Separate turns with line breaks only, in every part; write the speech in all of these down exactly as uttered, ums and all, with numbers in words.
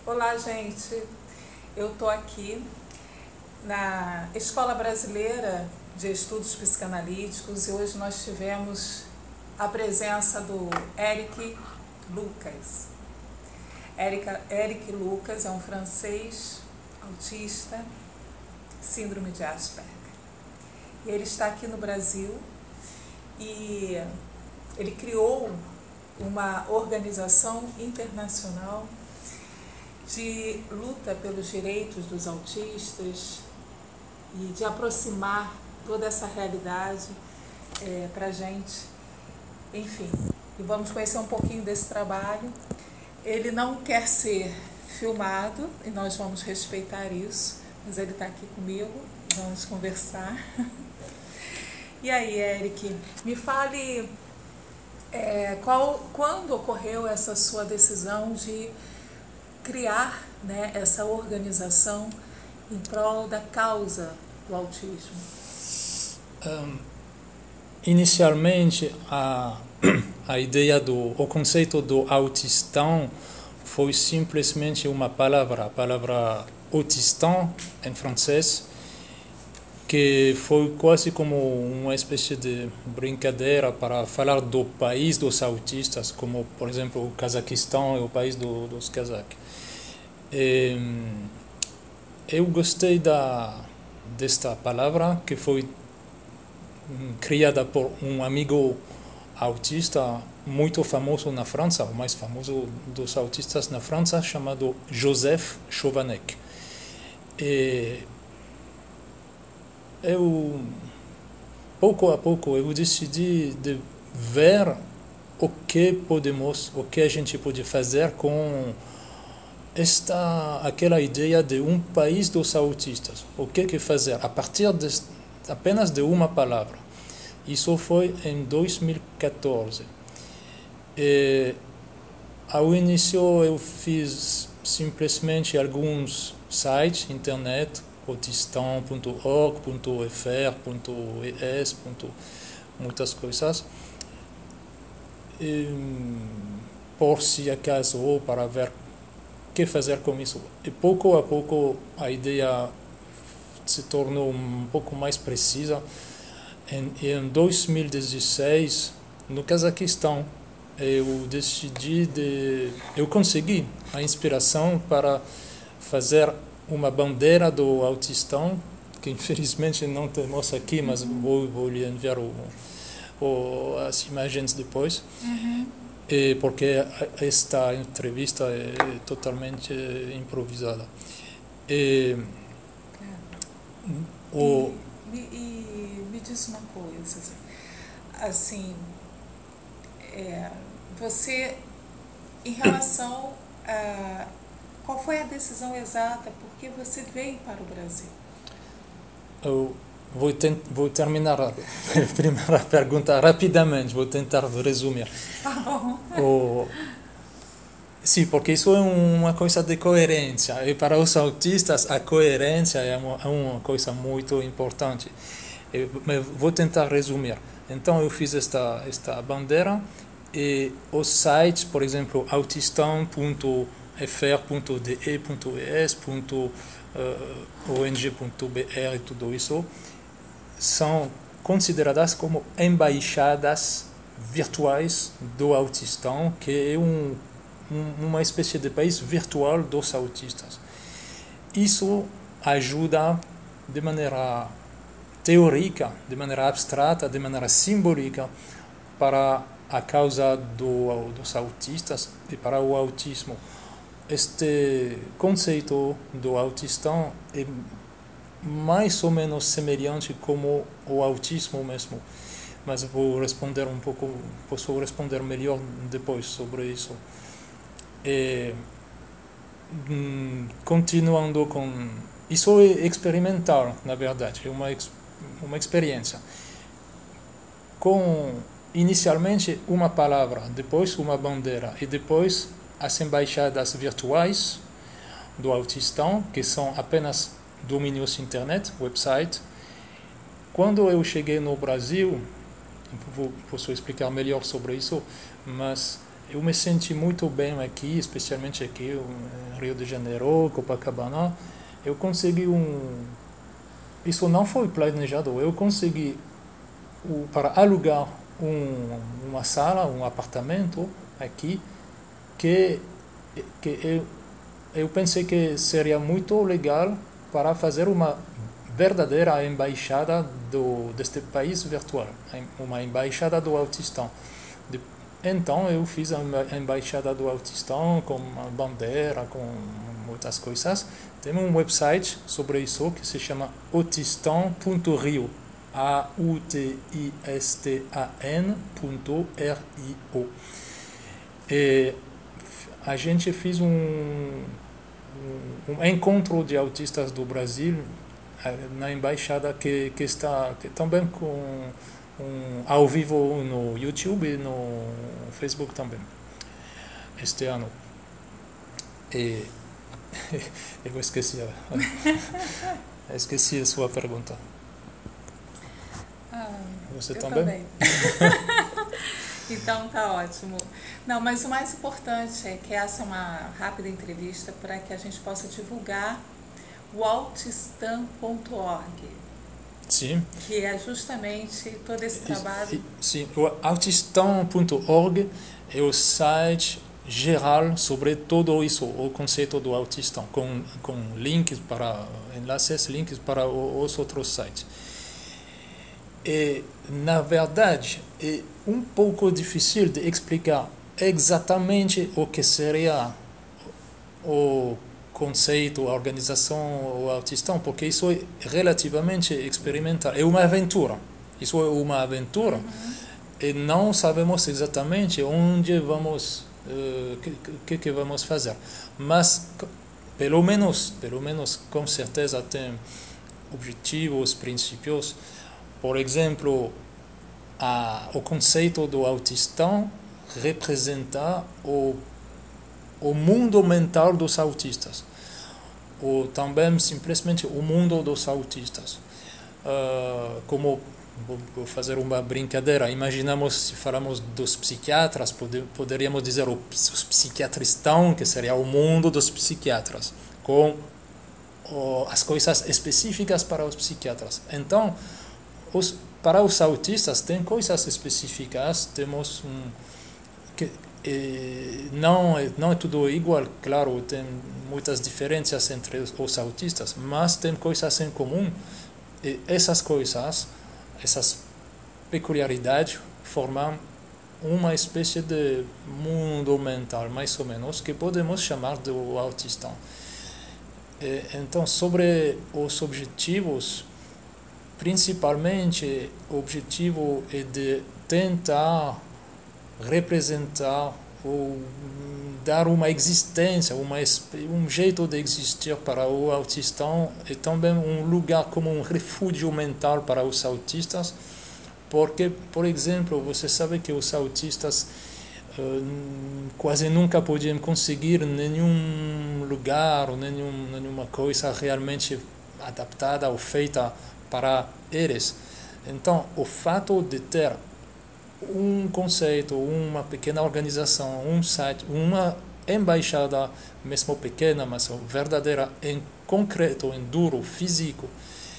Olá, gente. Eu estou aqui na Escola Brasileira de Estudos Psicanalíticos e hoje nós tivemos a presença do Eric Lucas. Eric, Eric Lucas é um francês autista, síndrome de Asperger. E ele está aqui no Brasil e ele criou uma organização internacional de luta pelos direitos dos autistas e de aproximar toda essa realidade é, para a gente. Enfim, e vamos conhecer um pouquinho desse trabalho. Ele não quer ser filmado e nós vamos respeitar isso, mas ele está aqui comigo, vamos conversar. E aí, Eric, me fale é, qual, quando ocorreu essa sua decisão de criar, né, essa organização em prol da causa do autismo?
Um, inicialmente, a, a ideia do o conceito do autistão foi simplesmente uma palavra, a palavra autistan em francês, que foi quase como uma espécie de brincadeira para falar do país dos autistas, como, por exemplo, o Cazaquistão é o país do, dos cazaques. E, eu gostei da, desta palavra, que foi criada por um amigo autista muito famoso na França, o mais famoso dos autistas na França, chamado Joseph Chovanec. E eu, pouco a pouco, eu decidi de ver o que podemos, o que a gente pode fazer com esta, aquela ideia de um país dos autistas. O que que fazer a partir de, apenas de uma palavra. Isso foi em dois mil e quatorze. E, ao início eu fiz simplesmente alguns sites, internet, autistan ponto org, .fr, .es, muitas coisas, e, por se acaso, ou para ver o que fazer com isso. E pouco a pouco a ideia se tornou um pouco mais precisa. Em, em dois mil e dezesseis, no Cazaquistão, eu decidi de, eu consegui a inspiração para fazer uma bandeira do autistão, que infelizmente não temos aqui, mas vou, vou lhe enviar o, o, as imagens depois.
Uhum.
E porque esta entrevista é totalmente improvisada. E,
é.
o,
e, e me diz uma coisa, assim, é, você, em relação a qual foi a decisão exata, por que você veio para o Brasil?
Eu vou, tent, vou terminar a primeira pergunta rapidamente, vou tentar resumir.
Tá bom.
O, sim, porque isso é uma coisa de coerência, e para os autistas a coerência é uma, é uma coisa muito importante. Eu, vou tentar resumir. Então eu fiz esta, esta bandeira, e os sites, por exemplo, autistan ponto fr ponto de ponto es ponto ong ponto br e tudo isso são consideradas como embaixadas virtuais do autistão, que é um, um, uma espécie de país virtual dos autistas. Isso ajuda de maneira teórica, de maneira abstrata, de maneira simbólica para a causa do, dos autistas e para o autismo. Este conceito do autistão é mais ou menos semelhante como o autismo mesmo, mas vou responder um pouco, posso responder melhor depois sobre isso. E, hum, continuando com isso, é experimental, na verdade, é uma uma experiência com inicialmente uma palavra, depois uma bandeira e depois as embaixadas virtuais do autistão, que são apenas domínios internet, website. Quando eu cheguei no Brasil, vou, posso explicar melhor sobre isso, mas eu me senti muito bem aqui, especialmente aqui em Rio de Janeiro, Copacabana. Eu consegui um... Isso não foi planejado. Eu consegui o, para alugar um, uma sala, um apartamento aqui, que, que eu, eu pensei que seria muito legal para fazer uma verdadeira embaixada do, deste país virtual, uma embaixada do Autistão. De, então eu fiz a embaixada do Autistão com uma bandeira, com muitas coisas. Tem um website sobre isso que se chama autistão ponto rio, A U T I S T A N ponto R I O. E a gente fez um, um, um encontro de autistas do Brasil na embaixada que, que está que também com um, ao vivo no YouTube e no Facebook também este ano. E eu esqueci a, esqueci a sua pergunta.
Ah,
Você
eu
também?
também. Então tá ótimo. Não, mas o mais importante é que essa é uma rápida entrevista para que a gente possa divulgar o autistan ponto org.
Sim.
Que é justamente todo esse trabalho.
Sim, o autistão ponto org é o site geral sobre todo isso, o conceito do autistão, com, com links para, enlaces, links para os outros sites. E, na verdade, é um pouco difícil de explicar exatamente o que seria o conceito, a organização, o autistão, porque isso é relativamente experimental. É uma aventura. Isso é uma aventura. Uhum. E não sabemos exatamente onde vamos, o uh, que, que vamos fazer. Mas, pelo menos, pelo menos, com certeza tem objetivos, princípios. Por exemplo, a, o conceito do autistão representa o o mundo mental dos autistas, ou também simplesmente o mundo dos autistas. Uh, como, vou fazer uma brincadeira, imaginamos, se falamos dos psiquiatras, pode, poderíamos dizer os psiquiatristão, que seria o mundo dos psiquiatras, com oh, as coisas específicas para os psiquiatras. Então, os, para os autistas tem coisas específicas, temos um... Que, E não, é, não é tudo igual, claro, tem muitas diferenças entre os, os autistas, mas tem coisas em comum. E essas coisas, essas peculiaridades, formam uma espécie de mundo mental, mais ou menos, que podemos chamar de autistão. E, então, sobre os objetivos, principalmente, o objetivo é de tentar representar ou dar uma existência, uma, um jeito de existir para o autistão e também um lugar como um refúgio mental para os autistas, porque, por exemplo, você sabe que os autistas uh, quase nunca podiam conseguir nenhum lugar ou nenhum, nenhuma coisa realmente adaptada ou feita para eles. Então, o fato de ter um conceito, uma pequena organização, um site, uma embaixada, mesmo pequena, mas verdadeira, em concreto, em duro, físico,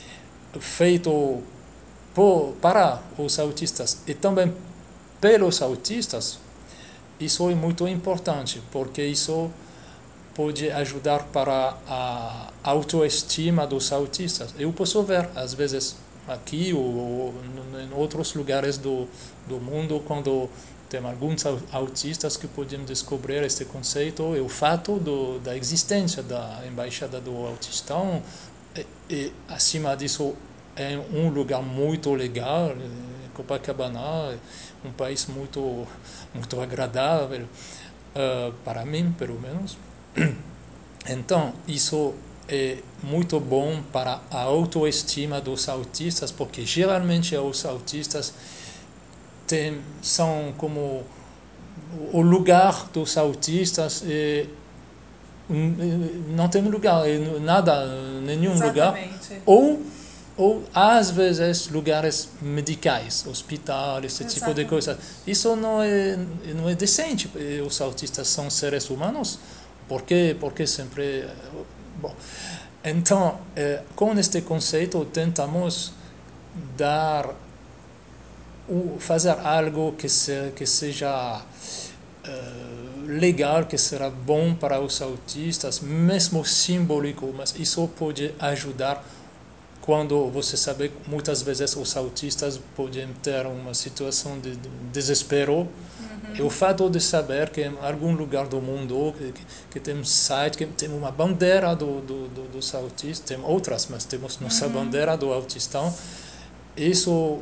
feito por, para os autistas e também pelos autistas, isso é muito importante, porque isso pode ajudar para a autoestima dos autistas. Eu posso ver, às vezes, aqui ou, ou em outros lugares do, do mundo, quando tem alguns autistas que podem descobrir este conceito e o fato do, da existência da Embaixada do Autistão, e, e acima disso é um lugar muito legal, Copacabana, um país muito, muito agradável, uh, para mim, pelo menos. Então, isso é muito bom para a autoestima dos autistas, porque geralmente os autistas tem, são como o lugar dos autistas é, não tem lugar, nada, nenhum
Exatamente.
lugar, ou ou às vezes lugares medicais, hospitais, esse tipo de coisa. Isso não é não é decente. Os autistas são seres humanos, porque porque sempre bom. Então, eh, com este conceito tentamos dar fazer algo que se, que seja uh, legal, que será bom para os autistas, mesmo simbólico, mas isso pode ajudar quando você sabe que muitas vezes os autistas podem ter uma situação de, de desespero. Uhum. E o fato de saber que em algum lugar do mundo que, que tem um site, que tem uma bandeira do, do, do, dos autistas, tem outras, mas temos nossa uhum. bandeira do autistão, isso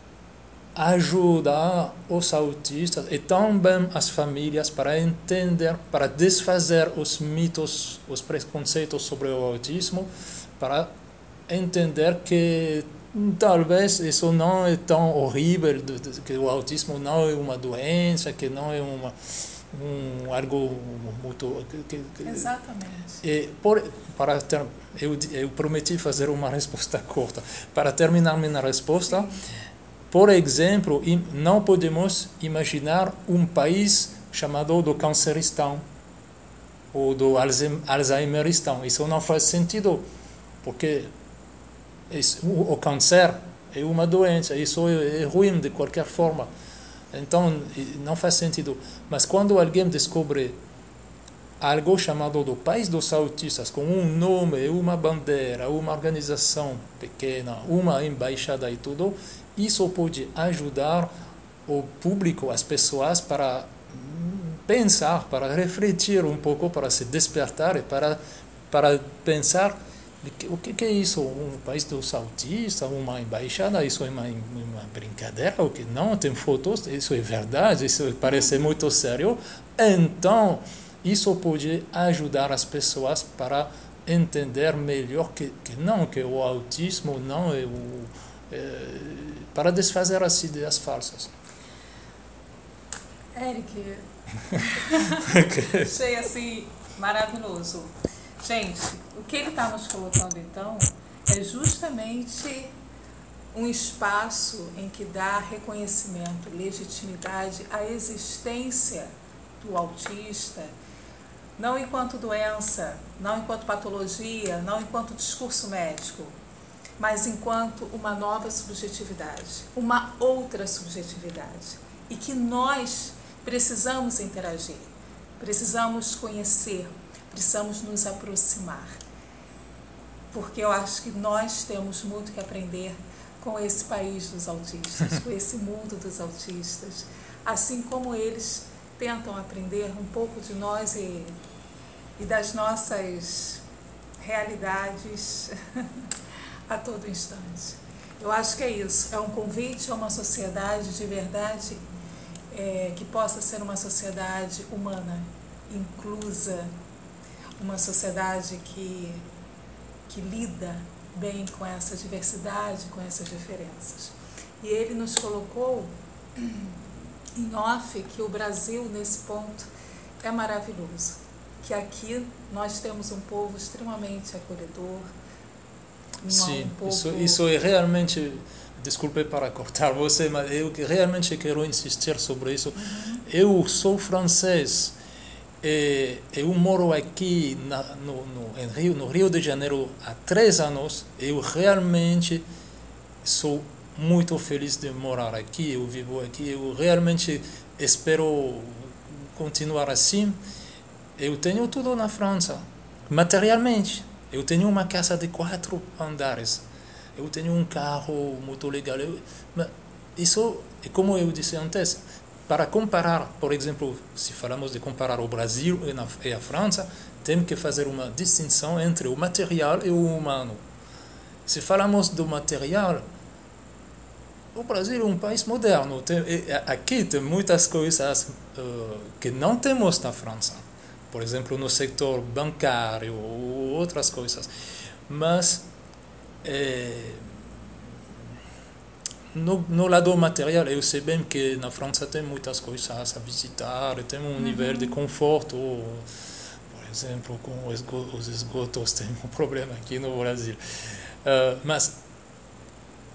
ajuda os autistas e também as famílias para entender, para desfazer os mitos, os preconceitos sobre o autismo, para entender que talvez isso não é tão horrível, que o autismo não é uma doença, que não é uma, um, algo muito... Que, que,
Exatamente.
E por, para ter, eu, eu prometi fazer uma resposta curta. Para terminar minha resposta... Sim. Por exemplo, não podemos imaginar um país chamado do Canceristão ou do Alzheimeristão. Isso não faz sentido, porque isso, o câncer é uma doença, isso é ruim de qualquer forma. Então, não faz sentido. Mas quando alguém descobre algo chamado do País dos Autistas, com um nome, uma bandeira, uma organização pequena, uma embaixada e tudo, isso pode ajudar o público, as pessoas, para pensar, para refletir um pouco, para se despertar e para, para pensar o que, que é isso, um país dos autistas, uma embaixada, isso é uma, uma brincadeira, o que não, tem fotos, isso é verdade, isso parece muito sério. Então, isso pode ajudar as pessoas para entender melhor que, que não, que o autismo não é o... É, para desfazer as ideias falsas.
Eric, achei assim maravilhoso. Gente, o que ele está nos colocando então é justamente um espaço em que dá reconhecimento, legitimidade à existência do autista, não enquanto doença, não enquanto patologia, não enquanto discurso médico, mas enquanto uma nova subjetividade, uma outra subjetividade, e que nós precisamos interagir, precisamos conhecer, precisamos nos aproximar, porque eu acho que nós temos muito que aprender com esse país dos autistas, com esse mundo dos autistas, assim como eles tentam aprender um pouco de nós e, e das nossas realidades a todo instante. Eu acho que é isso, é um convite a uma sociedade de verdade, é, que possa ser uma sociedade humana, inclusa, uma sociedade que, que lida bem com essa diversidade, com essas diferenças. E ele nos colocou em off que o Brasil, nesse ponto, é maravilhoso, que aqui nós temos um povo extremamente acolhedor.
Sim,
um pouco...
isso, isso é realmente, desculpe para cortar você, mas eu realmente quero insistir sobre isso. Uhum. Eu sou francês e eu moro aqui na, no, no, em Rio, no Rio de Janeiro há três anos. Eu realmente sou muito feliz de morar aqui, eu vivo aqui, eu realmente espero continuar assim. Eu tenho tudo na França, materialmente. Eu tenho uma casa de quatro andares. Eu tenho um carro muito legal. Eu, mas isso, como eu disse antes, para comparar, por exemplo, se falamos de comparar o Brasil e a França, temos que fazer uma distinção entre o material e o humano. Se falamos do material, o Brasil é um país moderno. Tem, aqui tem muitas coisas uh, que não temos na França. Por exemplo, no setor bancário ou outras coisas. Mas, é, no, no lado material, eu sei bem que na França tem muitas coisas a visitar, tem um uhum. nível de conforto. Por exemplo, com os esgotos tem um problema aqui no Brasil. Uh, mas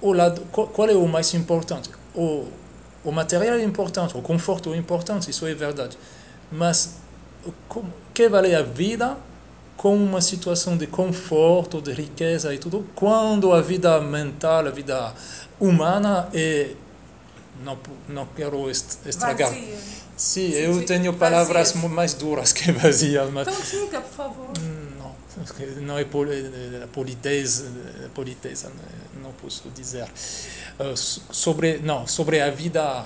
o lado, qual é o mais importante? O, o material é importante, o conforto é importante, isso é verdade. Mas o que vale a vida com uma situação de conforto, de riqueza e tudo, quando a vida mental, a vida humana é... Não, não quero estragar.
Vazia.
Sim, eu tenho palavras vazia. mais duras que vazias. Mas...
Então diga, por favor.
Não, não é politez, politez, não posso dizer. Uh, sobre, não, sobre a vida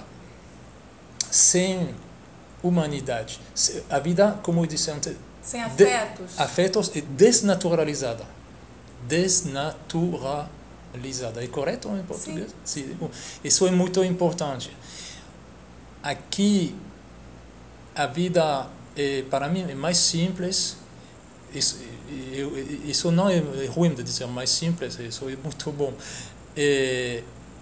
sem humanidade. A vida, como eu disse antes...
Sem afetos.
De, afetos é desnaturalizada. Desnaturalizada. É correto em português? Sim. Sim. Isso é muito importante. Aqui, a vida, é, para mim, é mais simples. Isso, eu, isso não é ruim de dizer mais simples, isso é muito bom. É,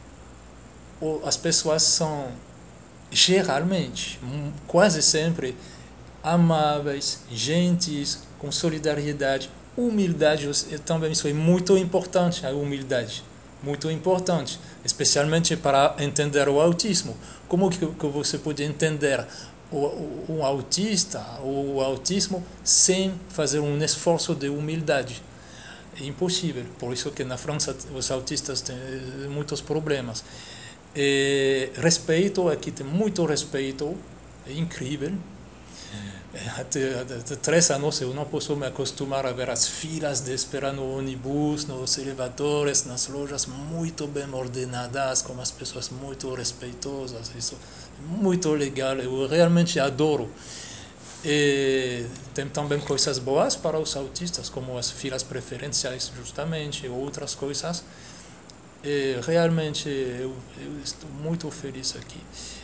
as pessoas são, geralmente, quase sempre, amáveis, gentis, com solidariedade. Humildade também, isso é muito importante, a humildade, muito importante, especialmente para entender o autismo. Como que, que você pode entender o, o, um autista, o autismo, sem fazer um esforço de humildade? É impossível, por isso que na França os autistas têm muitos problemas. E respeito, aqui tem muito respeito, é incrível. Até, até três anos eu não posso me acostumar a ver as filas de espera no ônibus, nos elevadores, nas lojas muito bem ordenadas, com as pessoas muito respeitosas. Isso é muito legal, eu realmente adoro. E tem também coisas boas para os autistas, como as filas preferenciais, justamente, ou outras coisas. E realmente eu, eu estou muito feliz aqui.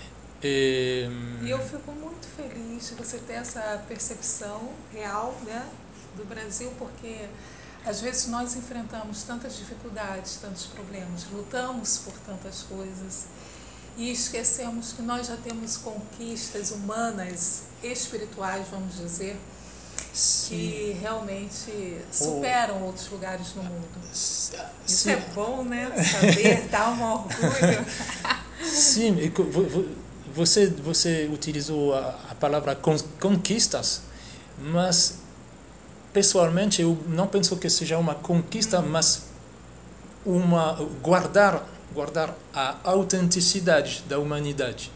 E eu fico muito feliz de você ter essa percepção real, né, do Brasil, porque às vezes nós enfrentamos tantas dificuldades, tantos problemas, lutamos por tantas coisas e esquecemos que nós já temos conquistas humanas, espirituais, vamos dizer, Sim. que realmente superam oh. outros lugares no mundo. Sim. Isso é bom, né? Saber, dá um orgulho.
Sim, Você, você utilizou a, a palavra conquistas, mas pessoalmente eu não penso que seja uma conquista, mas uma guardar, guardar a autenticidade da humanidade.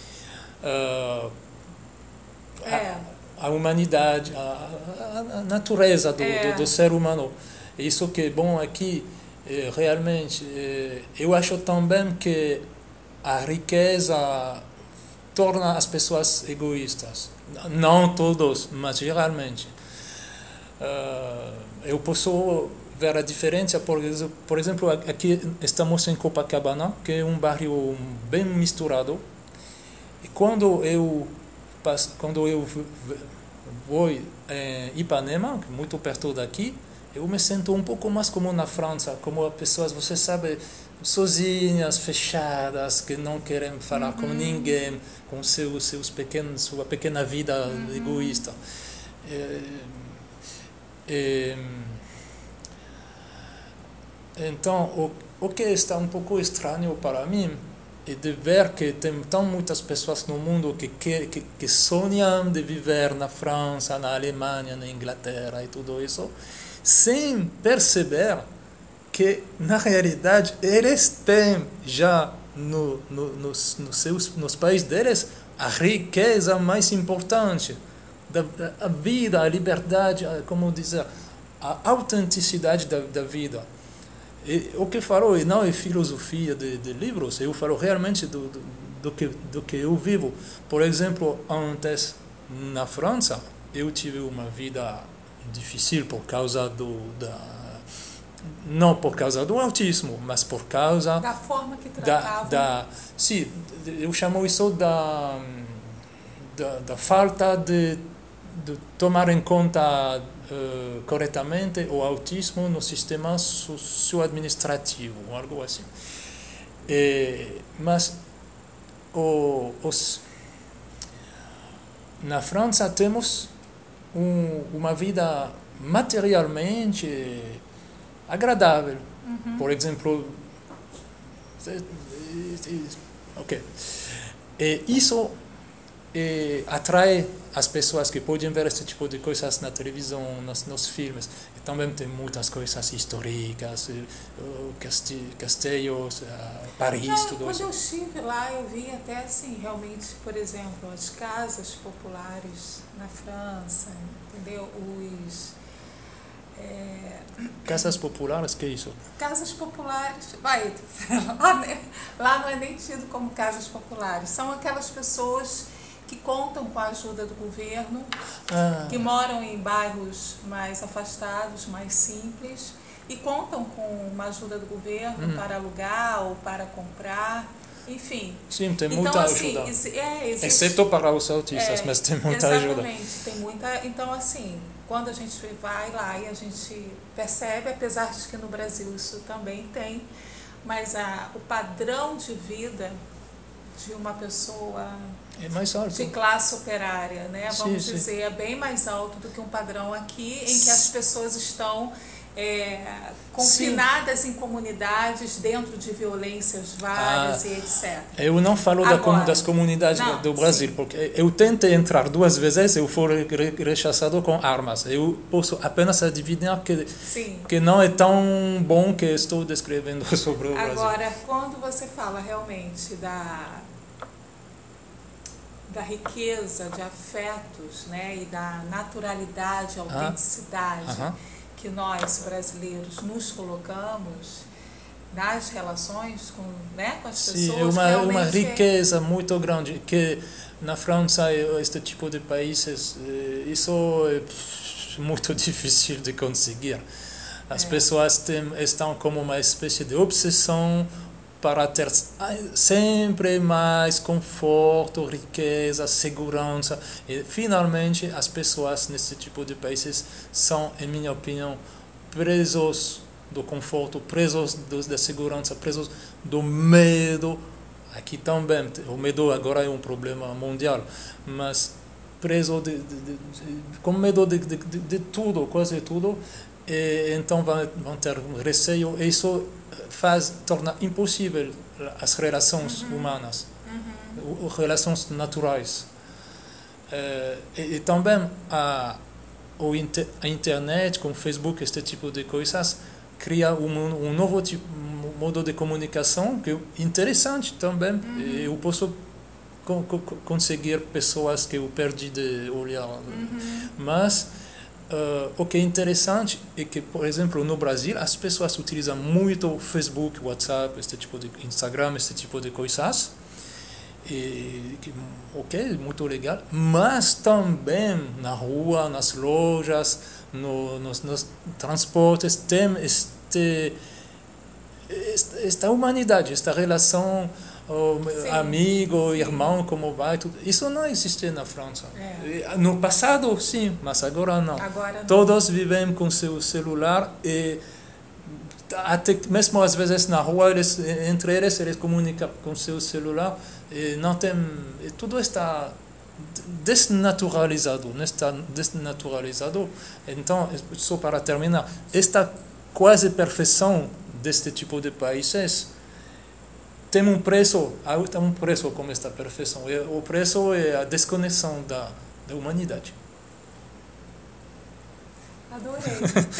Uh,
é.
a, a humanidade, a, a natureza do, é. do, do ser humano. Isso que é bom aqui, é, realmente. É, eu acho também que a riqueza torna as pessoas egoístas. Não todos, mas geralmente. Uh, eu posso ver a diferença, por, por exemplo, aqui estamos em Copacabana, que é um bairro bem misturado. E quando eu, quando eu vou em Ipanema, muito perto daqui, eu me sinto um pouco mais como na França, como pessoas, você sabe, sozinhas, fechadas, que não querem falar uhum. com ninguém, com seus, seus pequenos, sua pequena vida uhum. egoísta. É, é, então, o, o que está um pouco estranho para mim é de ver que tem tão muitas pessoas no mundo que, que, que, que sonham de viver na França, na Alemanha, na Inglaterra e tudo isso, sem perceber que, na realidade, eles têm já no, no, nos, nos, seus, nos países deles a riqueza mais importante, da, a vida, a liberdade, a, como dizer, a autenticidade da, da vida. E o que falo não é filosofia de, de livros, eu falo realmente do, do, do, que, do que eu vivo. Por exemplo, antes, na França, eu tive uma vida difícil por causa do... da não por causa do autismo, mas por causa
da forma que tratavam.
Da, da, sim, eu chamo isso da, da, da falta de, de tomar em conta uh, corretamente o autismo no sistema socio-administrativo, ou algo assim. E, mas o, os, na França temos um, uma vida materialmente agradável. Uhum. Por exemplo, Ok. E isso e atrai as pessoas que podem ver esse tipo de coisas na televisão, nos, nos filmes. E também tem muitas coisas históricas, castelos, Paris,
Não,
tudo
quando
isso.
eu estive lá, eu vi até assim, realmente, por exemplo, as casas populares na França, entendeu? Os... É...
Casas populares, que é isso?
Casas populares, vai, lá, lá não é nem tido como casas populares, são aquelas pessoas que contam com a ajuda do governo, ah. que moram em bairros mais afastados, mais simples, e contam com uma ajuda do governo hum. para alugar ou para comprar, enfim.
Sim, tem
então,
muita
assim,
ajuda.
Isso, é, existe,
exceto para os autistas, é, mas tem muita
exatamente,
ajuda.
Exatamente, tem muita. Então, assim, quando a gente vai lá e a gente percebe, apesar de que no Brasil isso também tem, mas a, o padrão de vida de uma pessoa
é mais alto.
De classe operária, né? Vamos
sim,
dizer,
sim.
é bem mais alto do que um padrão aqui, em que as pessoas estão é, confinadas sim. em comunidades dentro de violências várias ah, e etcétera.
Eu não falo Agora, da, das comunidades não, do Brasil, sim. porque eu tentei entrar duas vezes e eu fui rechaçado com armas. Eu posso apenas adivinhar que, que não é tão bom que estou descrevendo sobre o Brasil.
Agora, quando você fala realmente da... da riqueza de afetos, né, e da naturalidade, autenticidade ah. uh-huh. que nós brasileiros nos colocamos nas relações com, né, com as
Sim,
pessoas.
Sim, uma, uma riqueza é... muito grande que na França, este tipo de países, isso é muito difícil de conseguir. As é. pessoas têm, estão como uma espécie de obsessão para ter sempre mais conforto, riqueza, segurança. E, finalmente, as pessoas nesse tipo de países são, em minha opinião, presos do conforto, presos do, da segurança, presos do medo. Aqui também, o medo agora é um problema mundial, mas preso de, de, de, de, com medo de, de, de, de tudo, quase tudo. E, então vão, vão ter receio. E isso faz, torna impossível as relações uhum. humanas, uhum. relações naturais. Uh, e, e também a, o inter, a internet, com o Facebook, este tipo de coisas, cria um, um novo tipo, um modo de comunicação que é interessante também. Uhum. E eu posso co, co, conseguir pessoas que eu perdi de olhar. Uhum. Mas Uh, o que é interessante é que, por exemplo, no Brasil, as pessoas utilizam muito Facebook, WhatsApp, este tipo de Instagram, este tipo de coisas. E, ok, muito legal. Mas também na rua, nas lojas, no, nos, nos transportes, tem este, esta humanidade, esta relação Oh, amigo, sim. irmão, como vai, tudo. Isso não existe na França. É. No passado, sim, mas agora não.
Agora não.
Todos vivem com seu celular e até mesmo às vezes na rua, eles, entre eles, eles comunicam com seu celular e não tem, e tudo está desnaturalizado, não está desnaturalizado. Então, só para terminar, esta quase perfeição deste tipo de países tem um preço, tem um preço como esta perfeição. O preço é a desconexão da, da humanidade.
Adorei.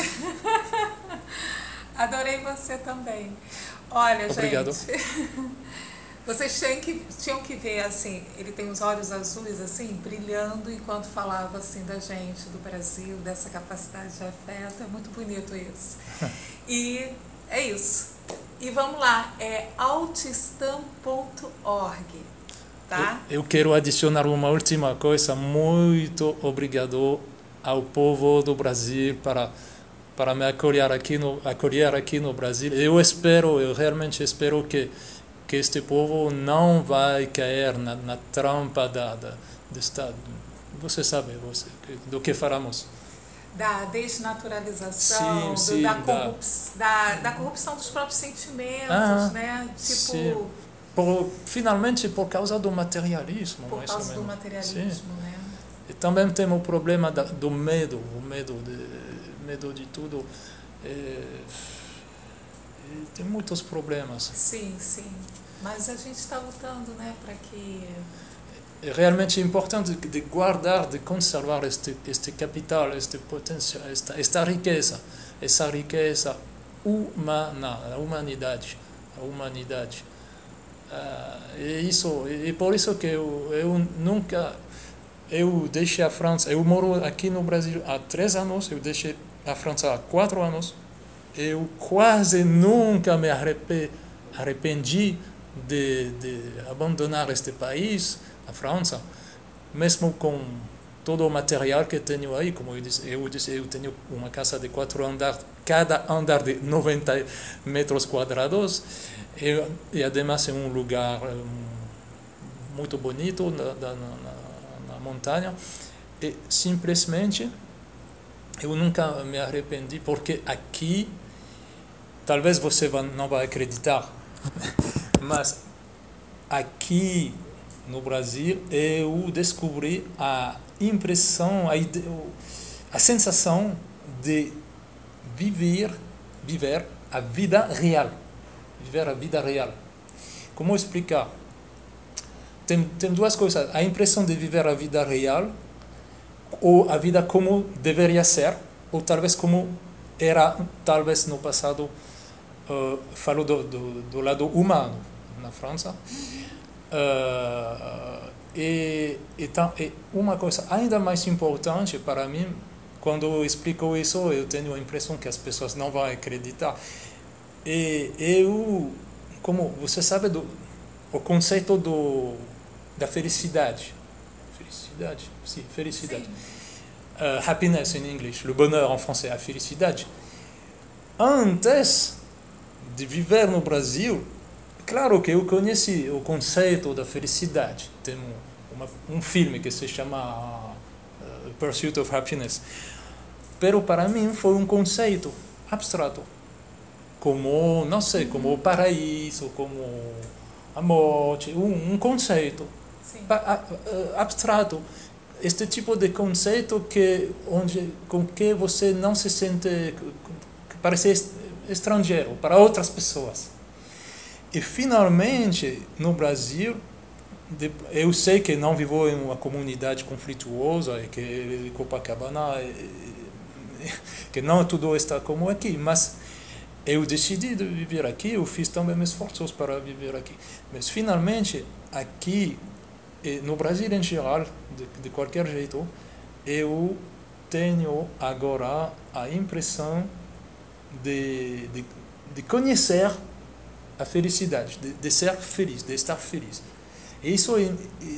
Adorei você também. Olha,
Obrigado.
gente, vocês tinham que, tinham que ver, assim, ele tem os olhos azuis, assim, brilhando enquanto falava, assim, da gente, do Brasil, dessa capacidade de afeto. É muito bonito isso. E é isso. E vamos lá, é autistan ponto org, tá?
Eu, eu quero adicionar uma última coisa. Muito obrigado ao povo do Brasil para para me acolher aqui no acolher aqui no Brasil. Eu espero, eu realmente espero que que este povo não vai cair na, na trampa da, da desta, você sabe, você do que falamos.
Da desnaturalização,
sim, sim,
do, da, corrup da, da corrupção dos próprios sentimentos, ah, né? Tipo,
sim. Por, finalmente por causa do materialismo.
Por causa do materialismo, sim. né?
E também tem o problema da, do medo, o medo de, medo de tudo. É, tem muitos problemas.
Sim, sim. Mas a gente está lutando, né, para que...
É realmente importante de guardar, de conservar este, este capital, este potencial, esta, esta riqueza, essa riqueza humana, a humanidade, a humanidade. Uh, é isso, é por isso que eu, eu nunca, eu deixei a França, eu moro aqui no Brasil há três anos, eu deixei a França há quatro anos, eu quase nunca me arrependi de, de abandonar este país, a França, mesmo com todo o material que tenho aí, como eu disse, eu, disse, eu tenho uma casa de quatro andares, cada andar de noventa metros quadrados, e, e ademais é um lugar um, muito bonito na, na, na, na montanha, e simplesmente eu nunca me arrependi, porque aqui, talvez você não vai acreditar, mas aqui no Brasil eu descobri a impressão, a, ide- a sensação de viver, viver a vida real. Viver a vida real. Como explicar? Tem, tem duas coisas. A impressão de viver a vida real, ou a vida como deveria ser, ou talvez como era, talvez no passado, uh, falo do, do, do lado humano na França. Uh, e, então, e uma coisa ainda mais importante para mim, quando eu explico isso, eu tenho a impressão que as pessoas não vão acreditar. E eu, como você sabe, do, o conceito do, da felicidade. Felicidade? Sim, felicidade. Uh, happiness in English, le bonheur en français, a felicidade. Antes de viver no Brasil, claro que eu conheci o conceito da felicidade. Tem um, uma, um filme que se chama uh, Pursuit of Happiness. Pero para mim foi um conceito abstrato. Como, não sei, como o paraíso, como a morte, um, um conceito pa, uh, abstrato. Este tipo de conceito que, onde, com que você não se sente, que parece estrangeiro para outras pessoas. E finalmente, no Brasil, eu sei que não vivo em uma comunidade conflituosa, e que Copacabana, que não tudo está como aqui, mas eu decidi de viver aqui, eu fiz também esforços para viver aqui. Mas finalmente, aqui, no Brasil em geral, de, de qualquer jeito, eu tenho agora a impressão de, de, de conhecer a felicidade, de, de ser feliz, de estar feliz. Isso é,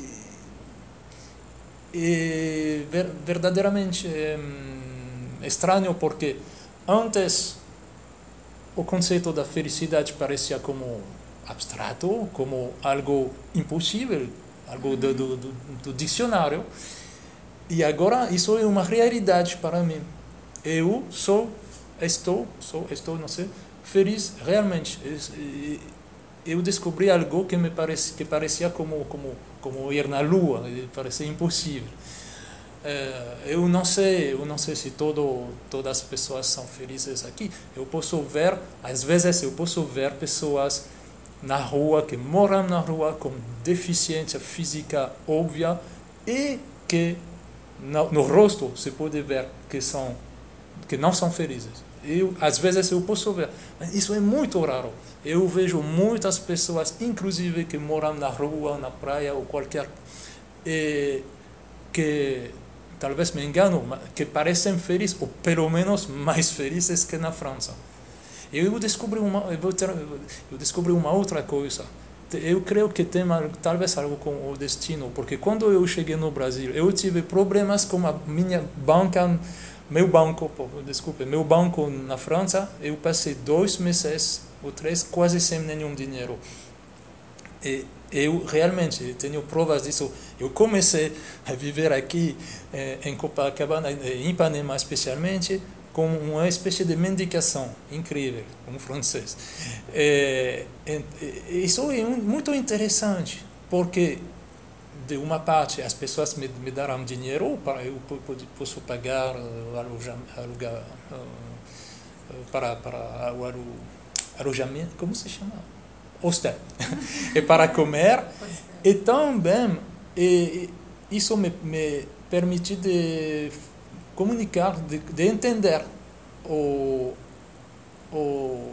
é, é verdadeiramente é, estranho, porque antes o conceito da felicidade parecia como abstrato, como algo impossível, algo do, do, do, do dicionário, e agora isso é uma realidade para mim. Eu sou, estou, sou, estou, não sei, feliz realmente. Eu descobri algo que me parece, que parecia como como como ir na lua, parecia impossível. Eu não sei, eu não sei se todo todas as pessoas são felizes aqui. Eu posso ver, às vezes eu posso ver pessoas na rua, que moram na rua com deficiência física óbvia e que no, no rosto se pode ver que são que não são felizes. Eu, às vezes eu posso ver, mas isso é muito raro. Eu vejo muitas pessoas, inclusive que moram na rua, na praia ou qualquer, e, que talvez me engano, que parecem felizes, ou pelo menos mais felizes que na França. Eu descobri uma, eu, ter, eu descobri uma outra coisa. Eu creio que tem talvez algo com o destino, porque quando eu cheguei no Brasil, eu tive problemas com a minha banca, meu banco, desculpe, meu banco na França. Eu passei dois meses ou três quase sem nenhum dinheiro. E eu realmente tenho provas disso. Eu comecei a viver aqui eh, em Copacabana, em Ipanema especialmente, com uma espécie de mendicação incrível, um francês. É, é, isso é muito interessante, porque, de uma parte, as pessoas me, me darão dinheiro para eu posso pagar alugar, alugar para, para o alojamento, como se chama? Hostel. E para comer. E também, e, isso me, me permite de comunicar, de, de entender o, o,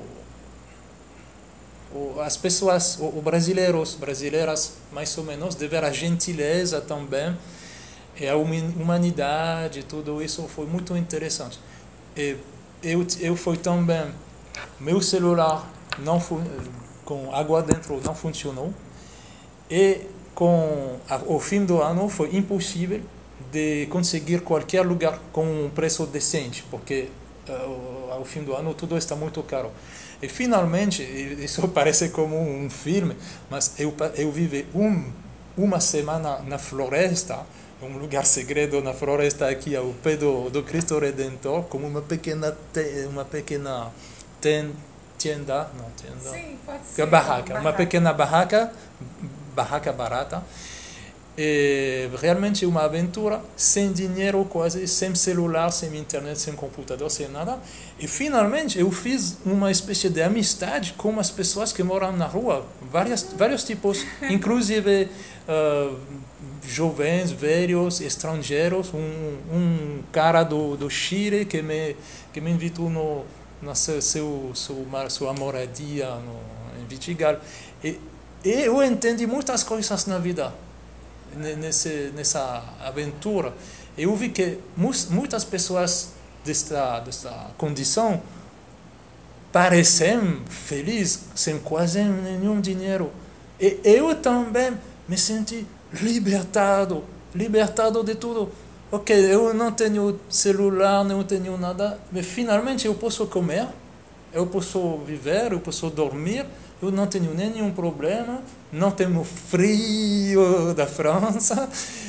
o, as pessoas, os brasileiros, brasileiras, mais ou menos, de ver a gentileza também, e a humanidade, tudo isso foi muito interessante. E eu, eu fui também, meu celular não com água dentro não funcionou, e com a, o fim do ano foi impossível de conseguir qualquer lugar com um preço decente, porque uh, ao fim do ano tudo está muito caro. E finalmente, isso parece como um filme, mas eu, eu vivi um, uma semana na floresta, um lugar segredo na floresta aqui ao pé do, do Cristo Redentor, como uma pequena, te, uma pequena ten, tienda, não, tienda,
Sim, pode ser.
barraca, uma pequena barraca, barraca barata. E realmente uma aventura, sem dinheiro quase, sem celular, sem internet, sem computador, sem nada. E finalmente eu fiz uma espécie de amizade com as pessoas que moram na rua, várias, vários tipos, inclusive uh, jovens, velhos, estrangeiros, um, um cara do, do Chile que me, que me invitou no, na seu, seu, sua, sua moradia no, em Vidigal. E, e eu entendi muitas coisas na vida. Nesse, nessa aventura, eu vi que muitas pessoas desta, desta condição parecem felizes, sem quase nenhum dinheiro. E eu também me senti libertado, libertado de tudo. Ok, eu não tenho celular, não tenho nada, mas finalmente eu posso comer, eu posso viver, eu posso dormir. Eu não tenho nenhum problema, não tenho frio da França.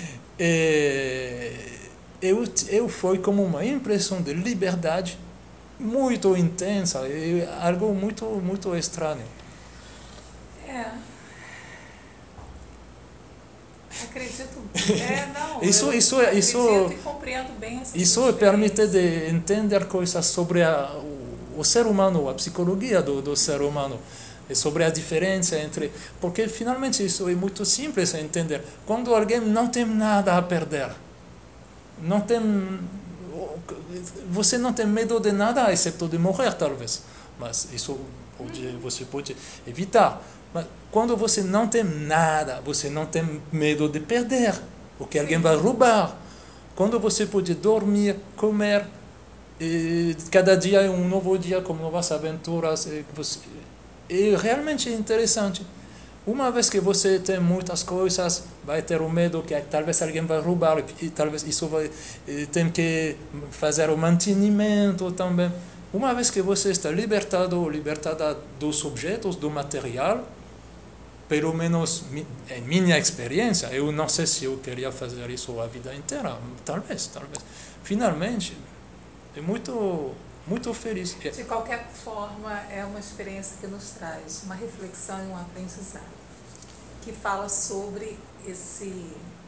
E eu, eu foi como uma impressão de liberdade muito intensa, e algo muito, muito estranho.
É. Acredito. É, não.
Isso,
eu
isso,
acredito
isso,
e compreendo bem essa
isso permite de entender coisas sobre a, o, o ser humano, a psicologia do, do ser humano. E sobre a diferença entre... Porque, finalmente, isso é muito simples a entender. Quando alguém não tem nada a perder, não tem... Você não tem medo de nada, exceto de morrer, talvez. Mas isso pode, você pode evitar. Mas quando você não tem nada, você não tem medo de perder, o que alguém vai roubar. Quando você pode dormir, comer, e cada dia é um novo dia com novas aventuras, e você... É realmente interessante. Uma vez que você tem muitas coisas, vai ter o medo que talvez alguém vai roubar, e talvez isso vai tem que fazer o mantenimento também. Uma vez que você está libertado, libertada dos objetos, do material, pelo menos em minha experiência, eu não sei se eu queria fazer isso a vida inteira, talvez, talvez. Finalmente, é muito muito feliz.
De qualquer forma, é uma experiência que nos traz uma reflexão e um aprendizado, que fala sobre esse,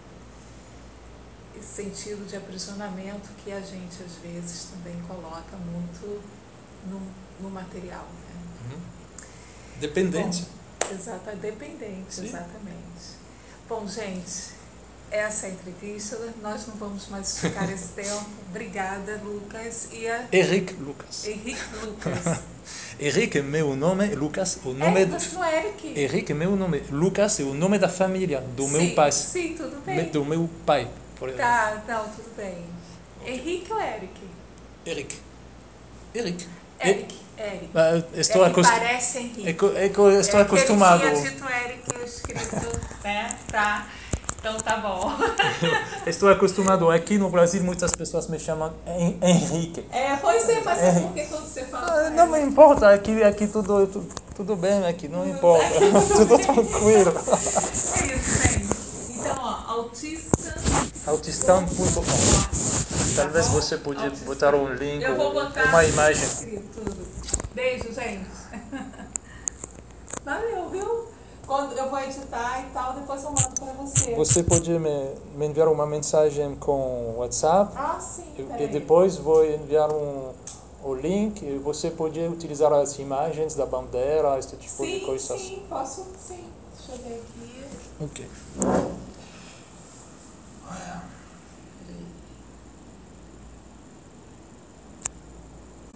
esse sentido de aprisionamento que a gente, às vezes, também coloca muito no, no material. Né?
Uhum. Dependência.
Bom, exata, dependente,
Sim.
exatamente. Bom, gente, essa é a entrevista, nós não vamos mais ficar esse tempo. Obrigada, Lucas. E a...
Henrique Lucas.
Henrique Lucas.
Henrique é meu nome, Lucas, o nome...
É, você não é Eric?
Henrique é meu nome, Lucas é o nome da família, do
sim,
meu pai.
Sim, tudo bem.
Do meu pai. Por
tá, não, tudo bem. Henrique ou Eric?
Eric. Eric.
Eric, Eric.
Uh, estou
é
acost...
parece Henrique.
É, é, estou é acostumado.
Ele tinha dito Eric escrito, né? Tá. Então tá bom.
Estou acostumado. Aqui no Brasil muitas pessoas me chamam Henrique.
É, pois é, mas é porque quando você fala...
Ah, não me importa, aqui, aqui tudo, tudo, tudo bem, aqui não importa. Tudo tranquilo.
É isso, gente. Então, ó, autista...
autistão ponto com. Talvez você podia botar um link
Eu vou
ou
botar
uma imagem.
escrito tudo. Beijo, gente. Valeu, viu? Quando eu vou editar e tal, depois eu mando para você.
Você pode me, me enviar uma mensagem com WhatsApp.
Ah, sim.
E, e depois vou enviar um, o link, e você pode utilizar as imagens da bandeira, esse tipo
sim,
de coisas.
Sim, posso sim. Deixa eu ver aqui.
Ok.